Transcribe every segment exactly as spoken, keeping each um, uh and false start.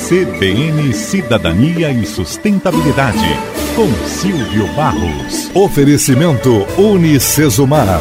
C B N Cidadania e Sustentabilidade, com Silvio Barros. Oferecimento Unicesumar.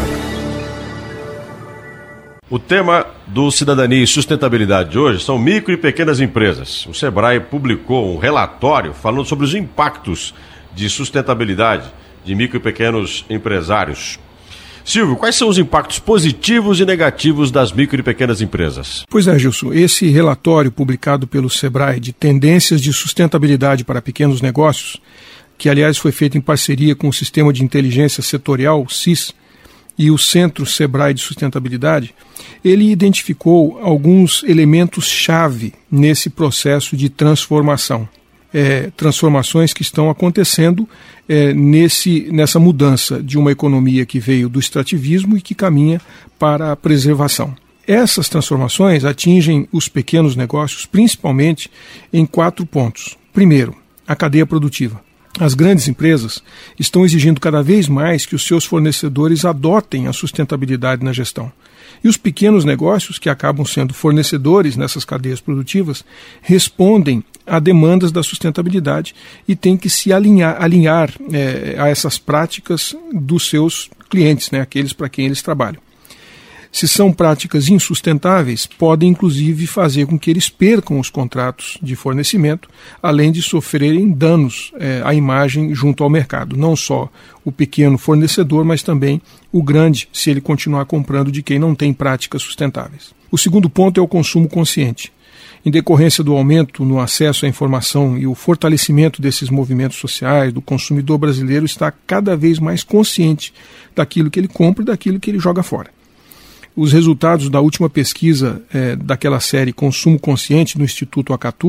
O tema do Cidadania e Sustentabilidade de hoje são micro e pequenas empresas. O Sebrae publicou um relatório falando sobre os impactos de sustentabilidade de micro e pequenos empresários. Silvio, quais são os impactos positivos e negativos das micro e pequenas empresas? Pois é, Gilson, esse relatório publicado pelo Sebrae de tendências de sustentabilidade para pequenos negócios, que aliás foi feito em parceria com o Sistema de Inteligência Setorial, o S I S, e o Centro Sebrae de Sustentabilidade, ele identificou alguns elementos-chave nesse processo de transformação. É, transformações que estão acontecendo é, nesse, nessa mudança de uma economia que veio do extrativismo e que caminha para a preservação. Essas transformações atingem os pequenos negócios principalmente em quatro pontos. Primeiro, a cadeia produtiva. As grandes empresas estão exigindo cada vez mais que os seus fornecedores adotem a sustentabilidade na gestão. E os pequenos negócios, que acabam sendo fornecedores nessas cadeias produtivas, respondem a demandas da sustentabilidade e têm que se alinhar, alinhar é, a essas práticas dos seus clientes, né, aqueles para quem eles trabalham. Se são práticas insustentáveis, podem inclusive fazer com que eles percam os contratos de fornecimento, além de sofrerem danos é, à imagem junto ao mercado. Não só o pequeno fornecedor, mas também o grande, se ele continuar comprando de quem não tem práticas sustentáveis. O segundo ponto é o consumo consciente. Em decorrência do aumento no acesso à informação e o fortalecimento desses movimentos sociais, do consumidor brasileiro está cada vez mais consciente daquilo que ele compra e daquilo que ele joga fora. Os resultados da última pesquisa é, daquela série Consumo Consciente no Instituto Acatu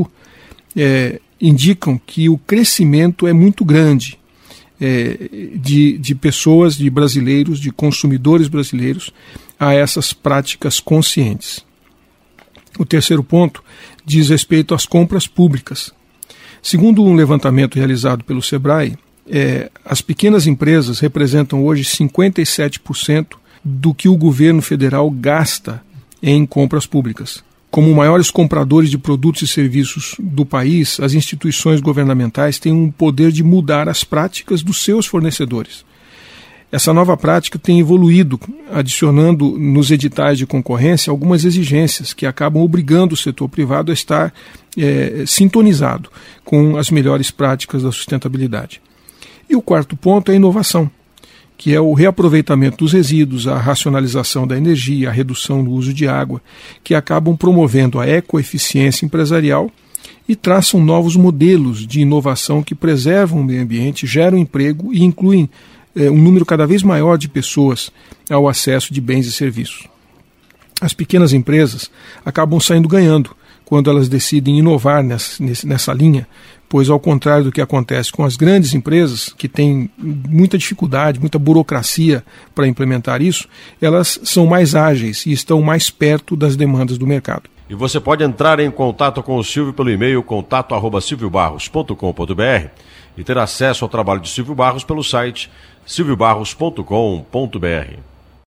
é, indicam que o crescimento é muito grande é, de, de pessoas, de brasileiros, de consumidores brasileiros a essas práticas conscientes. O terceiro ponto diz respeito às compras públicas. Segundo um levantamento realizado pelo Sebrae, é, as pequenas empresas representam hoje cinquenta e sete por cento do que o governo federal gasta em compras públicas. Como maiores compradores de produtos e serviços do país, as instituições governamentais têm um poder de mudar as práticas dos seus fornecedores. Essa nova prática tem evoluído, adicionando nos editais de concorrência algumas exigências que acabam obrigando o setor privado a estar é, sintonizado com as melhores práticas da sustentabilidade. E o quarto ponto é a inovação, que é o reaproveitamento dos resíduos, a racionalização da energia, a redução no uso de água, que acabam promovendo a ecoeficiência empresarial e traçam novos modelos de inovação que preservam o meio ambiente, geram emprego e incluem é, um número cada vez maior de pessoas ao acesso de bens e serviços. As pequenas empresas acabam saindo ganhando quando elas decidem inovar nessa, nessa linha, pois ao contrário do que acontece com as grandes empresas, que têm muita dificuldade, muita burocracia para implementar isso, elas são mais ágeis e estão mais perto das demandas do mercado. E você pode entrar em contato com o Silvio pelo e-mail contato arroba silvio barros ponto com ponto br e ter acesso ao trabalho de Silvio Barros pelo site silvio barros ponto com ponto br.